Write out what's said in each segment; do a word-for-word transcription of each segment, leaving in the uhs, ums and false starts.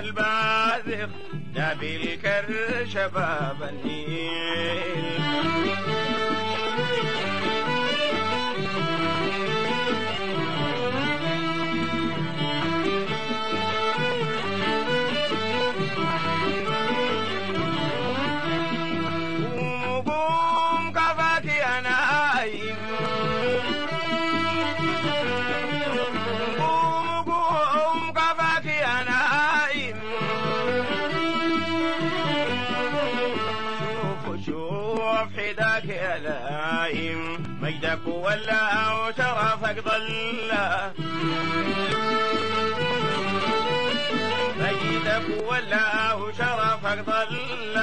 البازغ لا بالكر شباب النيل. قوم كفاك يا نايم، قوم قوم كفاك يا نايم، شوف شوف حداك يا لايم، مجدك ولا وشرفك ضل، مجدك ولا وشرفك ضل،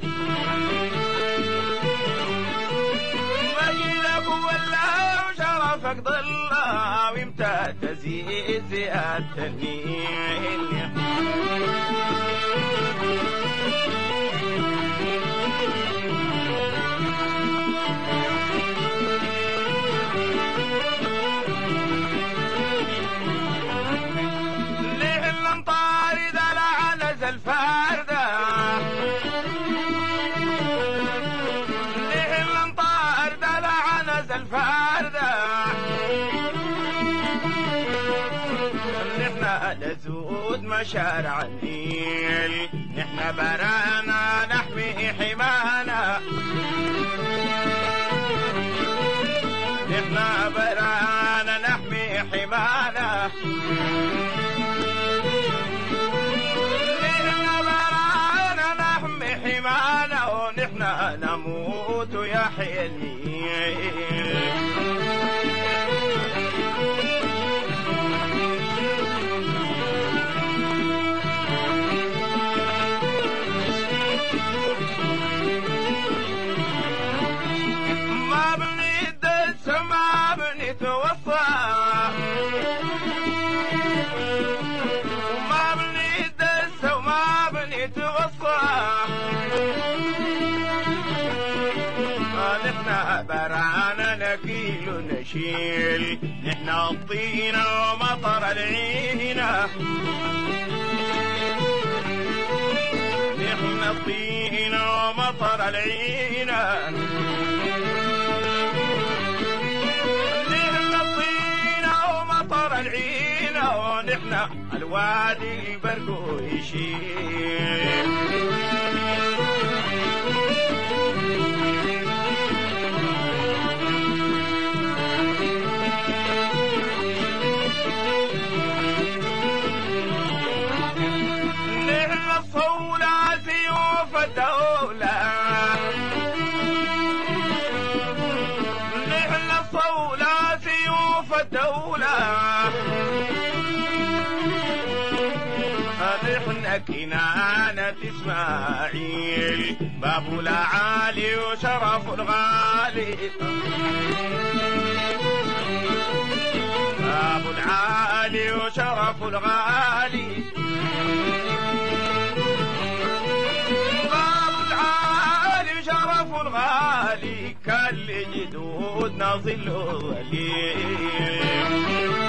مجدك ولا وشرفك ضل، وامتى تزيد زيادة النيل. الفاردة ليه الانطار دلع نز الفاردة، نحنا لزود مشارع النيل، نحنا برانا نحمي حمانا، نحنا برانا نحمي حمانا، حمانا ونحنا نموت يا حيلي. ما بنيدس ما بنتوفى، ما بنيدس وما بنتوفى، نحنا برانا نكيل ونشيل، نحنا الطين ومطر العينة، نحنا الطين ومطر العينة، نحنا الطين ومطر العينة، ونحنا الوادي برقو يشيل. الدولة نحن الصولة سيوف الدولة، نحن كنانة إسماعيل، باب العالي وشرف الغالي، باب العالي وشرف الغالي، شرف الغالي كان لجدودنا ظل ظليل.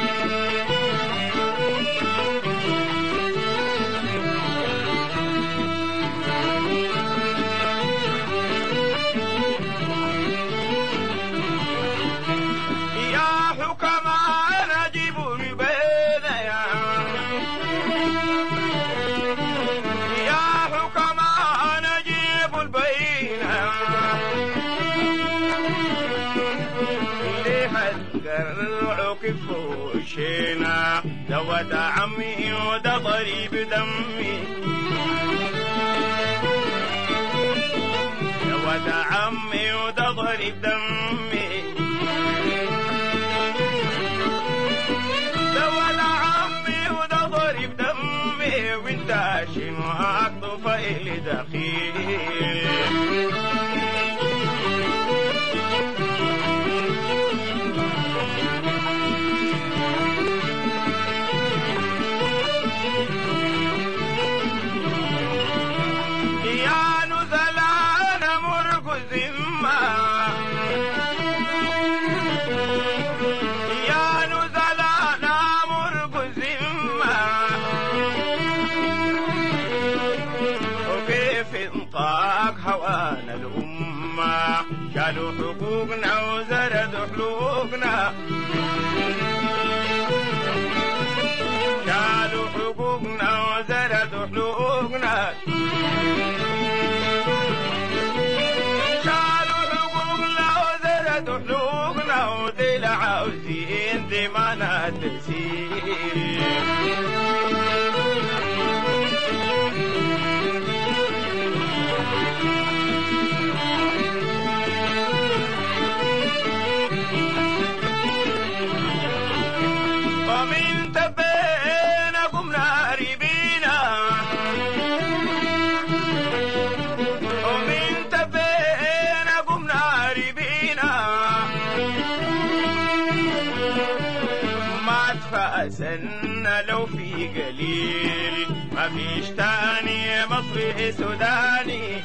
يا حكماء نجيب البين، يا حكماء نجيب البين، القرع كفوشنا دوت عمي وده ضريب دمي، دوت عمي وده ضريب دمي، دوت عمي وده ضريب دمي، وانت شنو الطفيل دخيل. يا نزلان مرقز ما، يا نزلان مرقز ما، شالوا حقوقنا وزردوا حلوقنا، شالوا حقوقنا وزردوا حلوقنا، شالوا حقوقنا وزردوا حلوقنا، ودي عاوزين دمانا تسير. ومن تبينكم ناري بينا، ومن تبينكم ناري بينا، ما تفاسن لو في قليل، ما فيش تاني مصري سوداني،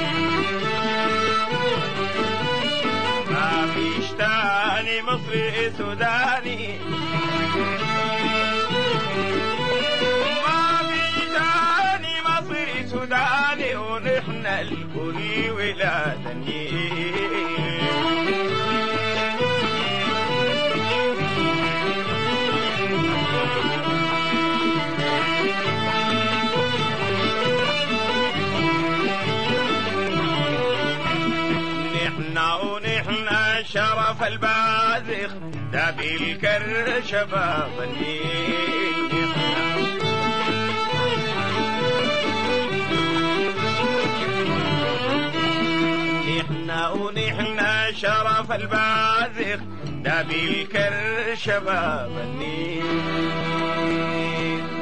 ما فيش تاني مصري سوداني، ما في تاني مصري سوداني، ونحن الكل ولاد النيل. نحن ونحن شرف البازخ، ده بالكر شباب النيل. نحن ونحن شرف البازخ، ده بالكر شباب النيل.